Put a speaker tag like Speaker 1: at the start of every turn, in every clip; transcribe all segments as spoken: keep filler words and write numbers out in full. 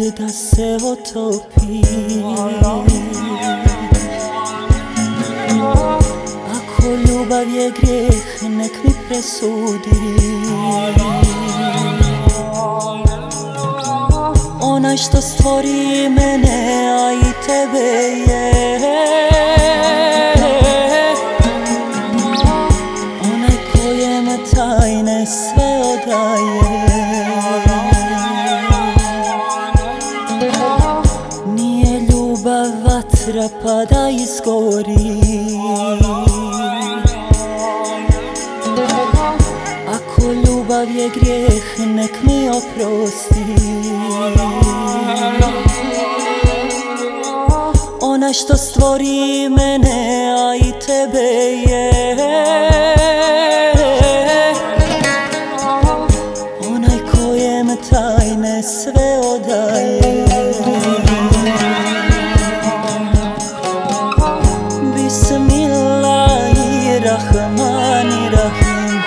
Speaker 1: da se otopi. Ako ljubav je grijeh, nek mi presudi. Onaj što stvori mene, a i tebe je. Onaj kojem tajne sve odaje. Nije ljubav vatra pa da izgori. Ako ljubav je grijeh, nek mi oprosti. Onaj što stvori mene, a i tebe je. Onaj kojem tajne sve odaje. Bismillahirrahmanirrahim.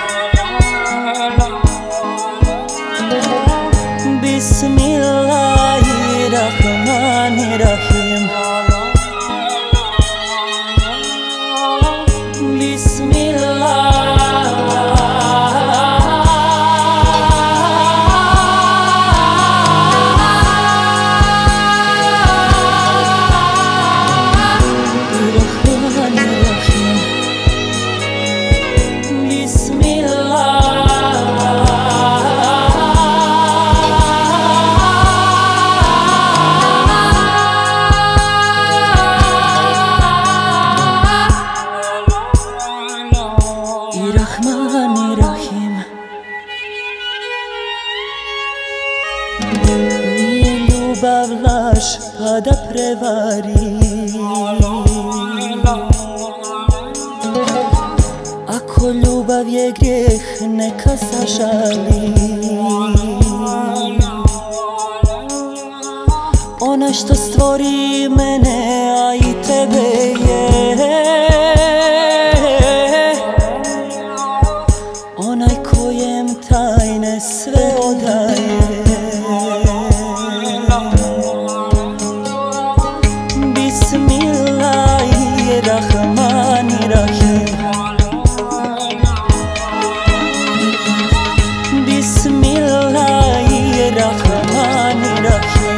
Speaker 1: Bismillahirrahmanirrahim. Rahmanirrahim. Nije ljubav laž pa da prevari. Ako ljubav je grijeh, neka zažali. Ona što stvori mene, a i tebe je. Onaj kojem tajne sve odaje. Bismillahirrahmanirrahim. Bismillahirrahmanirrahim.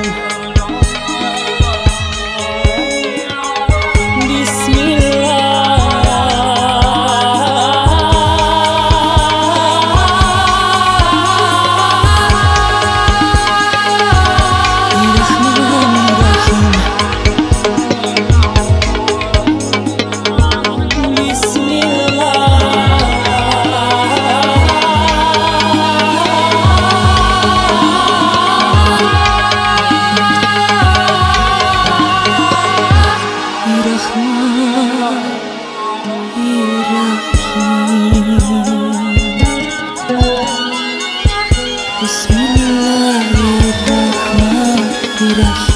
Speaker 1: Bismillahirrahmanirrahim.